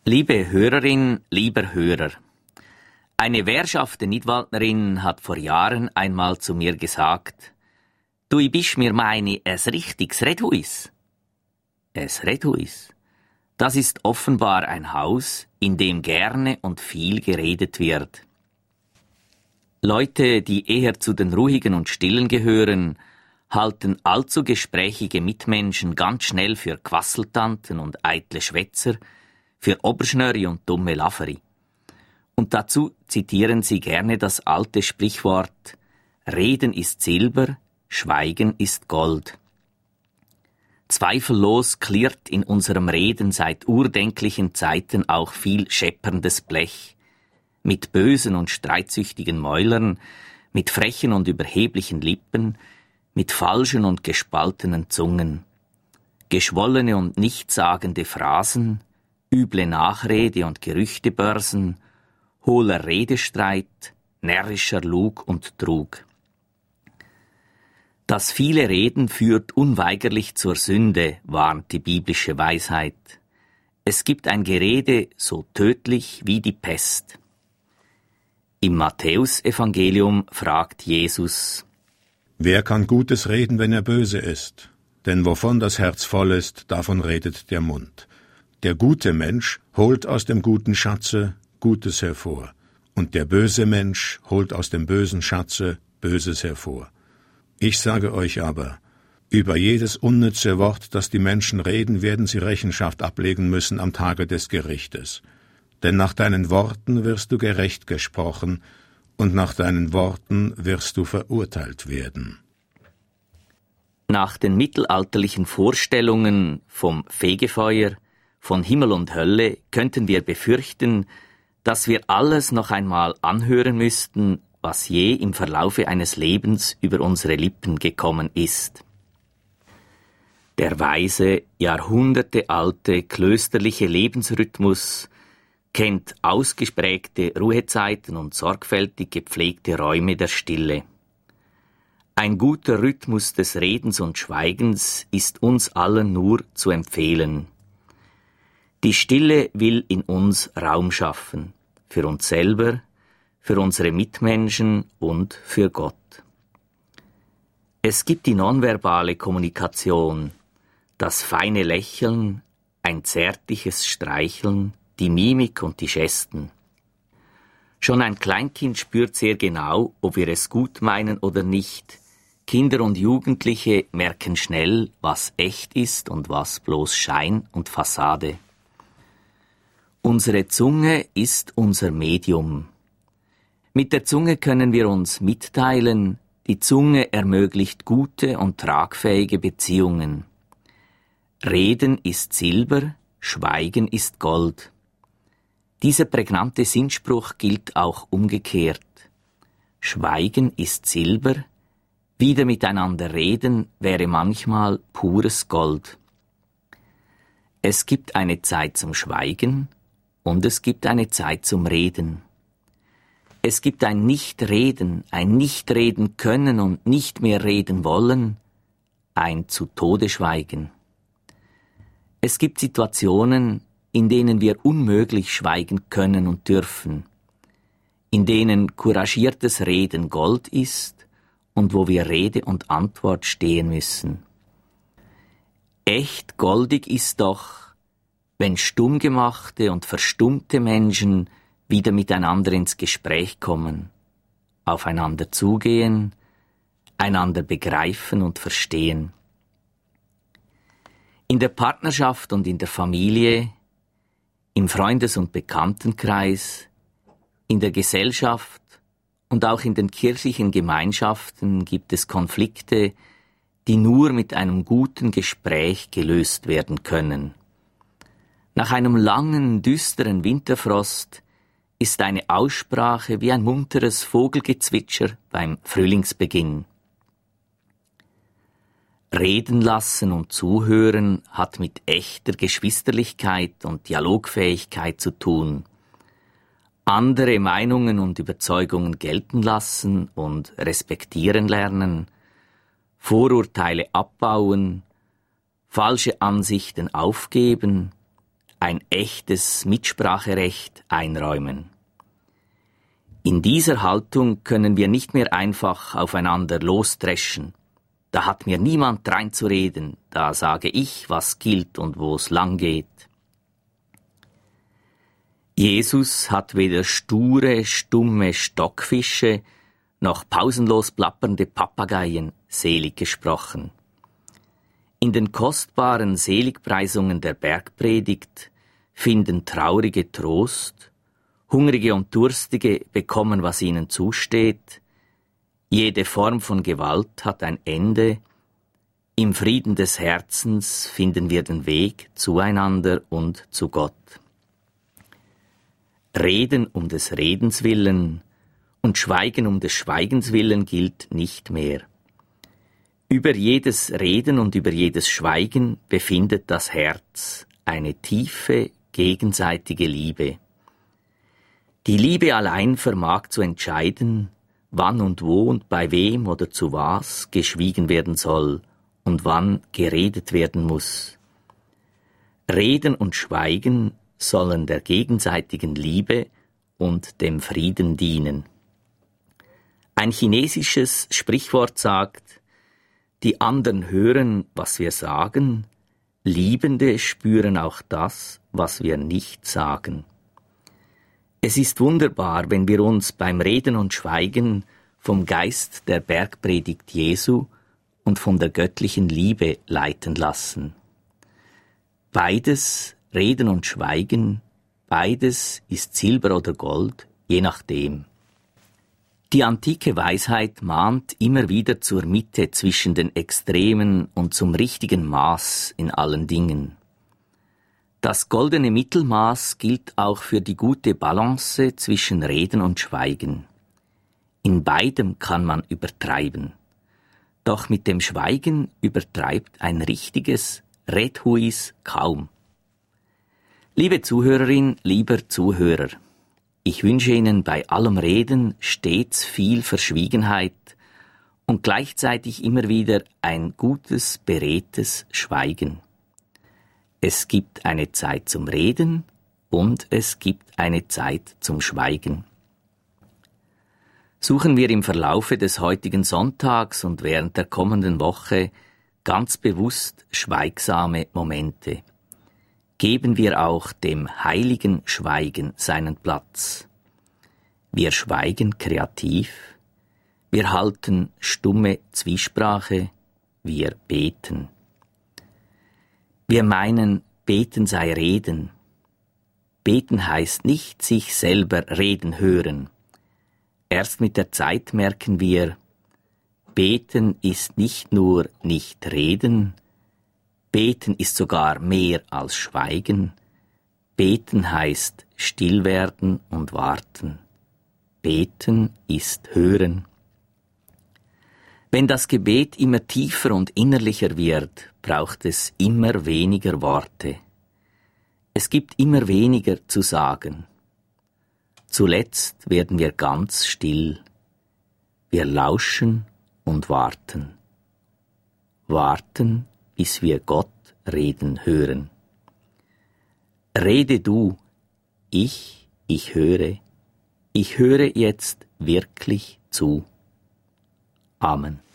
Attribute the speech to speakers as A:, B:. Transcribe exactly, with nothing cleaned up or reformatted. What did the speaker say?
A: Liebe Hörerin, lieber Hörer, eine Währschafte Nidwaldnerin hat vor Jahren einmal zu mir gesagt, «Du, ich bist mir meine, es richtiges Redhuis.» Es Redhuis, das ist offenbar ein Haus, in dem gerne und viel geredet wird. Leute, die eher zu den Ruhigen und Stillen gehören, halten allzu gesprächige Mitmenschen ganz schnell für Quasseltanten und eitle Schwätzer, für Oberschnörri und dumme Lafferi. Und dazu zitieren sie gerne das alte Sprichwort »Reden ist Silber, Schweigen ist Gold«. Zweifellos klirrt in unserem Reden seit urdenklichen Zeiten auch viel schepperndes Blech. Mit bösen und streitsüchtigen Mäulern, mit frechen und überheblichen Lippen, mit falschen und gespaltenen Zungen. Geschwollene und nichtssagende Phrasen, üble Nachrede und Gerüchtebörsen, hohler Redestreit, närrischer Lug und Trug. Das viele Reden führt unweigerlich zur Sünde, warnt die biblische Weisheit. Es gibt ein Gerede so tödlich wie die Pest. Im Matthäusevangelium fragt Jesus:
B: Wer kann Gutes reden, wenn er böse ist? Denn wovon das Herz voll ist, davon redet der Mund. Der gute Mensch holt aus dem guten Schatze Gutes hervor, und der böse Mensch holt aus dem bösen Schatze Böses hervor. Ich sage euch aber, über jedes unnütze Wort, das die Menschen reden, werden sie Rechenschaft ablegen müssen am Tage des Gerichtes. Denn nach deinen Worten wirst du gerecht gesprochen, und nach deinen Worten wirst du verurteilt werden.
A: Nach den mittelalterlichen Vorstellungen vom Fegefeuer, von Himmel und Hölle könnten wir befürchten, dass wir alles noch einmal anhören müssten, was je im Verlaufe eines Lebens über unsere Lippen gekommen ist. Der weise, jahrhundertealte, klösterliche Lebensrhythmus kennt ausgesprägte Ruhezeiten und sorgfältig gepflegte Räume der Stille. Ein guter Rhythmus des Redens und Schweigens ist uns allen nur zu empfehlen. Die Stille will in uns Raum schaffen, für uns selber, für unsere Mitmenschen und für Gott. Es gibt die nonverbale Kommunikation, das feine Lächeln, ein zärtliches Streicheln, die Mimik und die Gesten. Schon ein Kleinkind spürt sehr genau, ob wir es gut meinen oder nicht. Kinder und Jugendliche merken schnell, was echt ist und was bloß Schein und Fassade. Unsere Zunge ist unser Medium. Mit der Zunge können wir uns mitteilen, die Zunge ermöglicht gute und tragfähige Beziehungen. Reden ist Silber, Schweigen ist Gold. Dieser prägnante Sinnspruch gilt auch umgekehrt. Schweigen ist Silber, wieder miteinander reden wäre manchmal pures Gold. Es gibt eine Zeit zum Schweigen und es gibt eine Zeit zum Reden. Es gibt ein Nichtreden, ein Nichtreden können und nicht mehr reden wollen, ein zu Tode schweigen. Es gibt Situationen, in denen wir unmöglich schweigen können und dürfen, in denen couragiertes Reden Gold ist und wo wir Rede und Antwort stehen müssen. Echt goldig ist doch, wenn stummgemachte und verstummte Menschen wieder miteinander ins Gespräch kommen, aufeinander zugehen, einander begreifen und verstehen. In der Partnerschaft und in der Familie, im Freundes- und Bekanntenkreis, in der Gesellschaft und auch in den kirchlichen Gemeinschaften gibt es Konflikte, die nur mit einem guten Gespräch gelöst werden können. Nach einem langen, düsteren Winterfrost ist eine Aussprache wie ein munteres Vogelgezwitscher beim Frühlingsbeginn. Reden lassen und zuhören hat mit echter Geschwisterlichkeit und Dialogfähigkeit zu tun. Andere Meinungen und Überzeugungen gelten lassen und respektieren lernen, Vorurteile abbauen, falsche Ansichten aufgeben, ein echtes Mitspracherecht einräumen. In dieser Haltung können wir nicht mehr einfach aufeinander losdreschen. Da hat mir niemand dreinzureden, da sage ich, was gilt und wo es lang geht. Jesus hat weder sture, stumme Stockfische noch pausenlos plappernde Papageien selig gesprochen. In den kostbaren Seligpreisungen der Bergpredigt finden Traurige Trost, Hungrige und Durstige bekommen, was ihnen zusteht, jede Form von Gewalt hat ein Ende, im Frieden des Herzens finden wir den Weg zueinander und zu Gott. Reden um des Redens willen und Schweigen um des Schweigens willen gilt nicht mehr. Über jedes Reden und über jedes Schweigen befindet das Herz eine tiefe, gegenseitige Liebe. Die Liebe allein vermag zu entscheiden, wann und wo und bei wem oder zu was geschwiegen werden soll und wann geredet werden muss. Reden und Schweigen sollen der gegenseitigen Liebe und dem Frieden dienen. Ein chinesisches Sprichwort sagt, die anderen hören, was wir sagen, Liebende spüren auch das, was wir nicht sagen. Es ist wunderbar, wenn wir uns beim Reden und Schweigen vom Geist der Bergpredigt Jesu und von der göttlichen Liebe leiten lassen. Beides, Reden und Schweigen, beides ist Silber oder Gold, je nachdem. Die antike Weisheit mahnt immer wieder zur Mitte zwischen den Extremen und zum richtigen Maß in allen Dingen. Das goldene Mittelmaß gilt auch für die gute Balance zwischen Reden und Schweigen. In beidem kann man übertreiben. Doch mit dem Schweigen übertreibt ein richtiges Redhuis kaum. Liebe Zuhörerin, lieber Zuhörer, ich wünsche Ihnen bei allem Reden stets viel Verschwiegenheit und gleichzeitig immer wieder ein gutes, beredtes Schweigen. Es gibt eine Zeit zum Reden und es gibt eine Zeit zum Schweigen. Suchen wir im Verlaufe des heutigen Sonntags und während der kommenden Woche ganz bewusst schweigsame Momente. Geben wir auch dem heiligen Schweigen seinen Platz. Wir schweigen kreativ, wir halten stumme Zwiesprache, wir beten. Wir meinen, beten sei reden. Beten heißt nicht sich selber reden hören. Erst mit der Zeit merken wir, beten ist nicht nur nicht reden, beten ist sogar mehr als schweigen. Beten heißt still werden und warten. Beten ist hören. Wenn das Gebet immer tiefer und innerlicher wird, braucht es immer weniger Worte. Es gibt immer weniger zu sagen. Zuletzt werden wir ganz still. Wir lauschen und warten. Warten, bis wir Gott reden hören. Rede du, ich, ich höre, ich höre jetzt wirklich zu. Amen.